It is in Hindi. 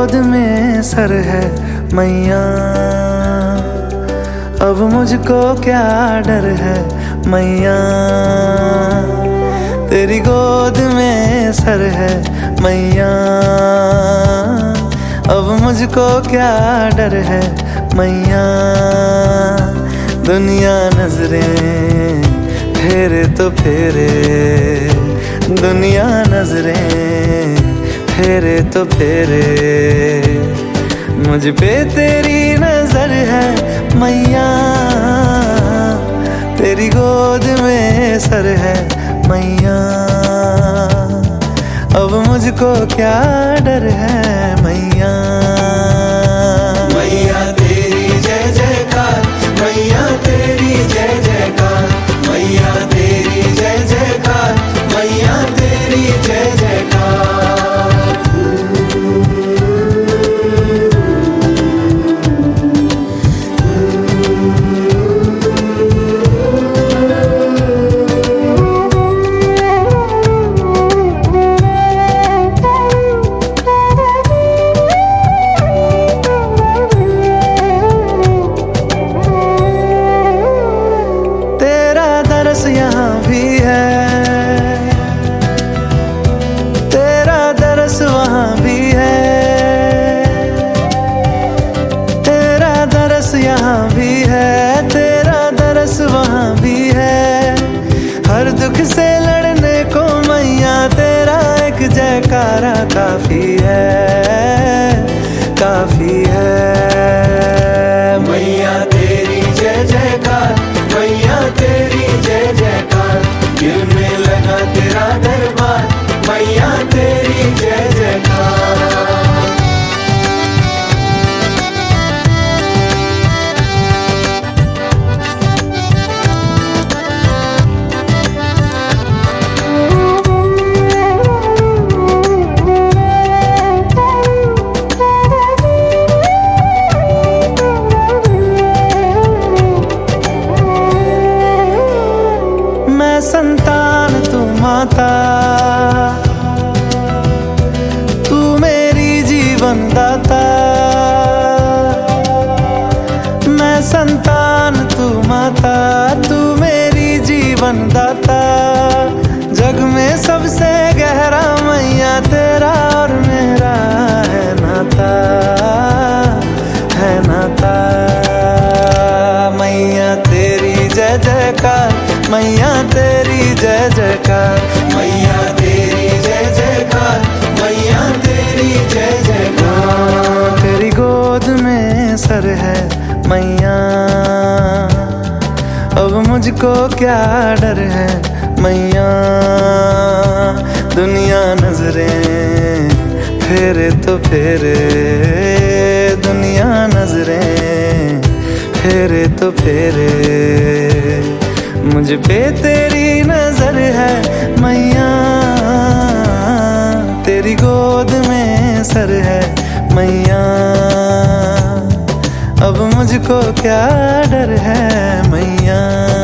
गोद में सर है मैया, अब मुझको क्या डर है मैया। तेरी गोद में सर है मैया, अब मुझको क्या डर है मैया। दुनिया नजरें फेरे तो फेरे, दुनिया नजरें फेरे तो फेरे, मुझ पे तेरी नजर है मैया। तेरी गोद में सर है मैया, अब मुझको क्या डर है मैया। मैया तेरी जय जयकार, मैया तेरी जय जयकार, मैया तेरी जय जयकार, मैया तेरी जय जयकार। यहाँ भी है, तेरा दरस वहाँ भी है। तेरा दरस यहाँ भी है, तेरा दरस वहाँ भी है। हर दुख से लड़ने को मैया तेरा एक जयकारा काफी है, काफी है। मैया तेरी जय जयकार, मैया तेरी जय जयकार, दिल में लगा तेरा दरबार, मैया तेरी जय जयकार। मैं संतान तू माता, तू मेरी जीवन दाता। मैं संतान तू माता, तू मेरी जीवन दाता। जग में सबसे गहरा मैया तेरा और मेरा है नाता, है नाता। मैया तेरी जय जयकार, मैया तेरी जय जयकार, मैया तेरी जय जयकार, मैया तेरी जय जयकार। तेरी गोद में सर है मैया, अब मुझको क्या डर है मैया। दुनिया नजरें फेरे तो फेरे, दुनिया नजरें फेरे तो फेरे, मुझ पे तेरी नजर है मैया। तेरी गोद में सर है मैया, अब मुझको क्या डर है मैया।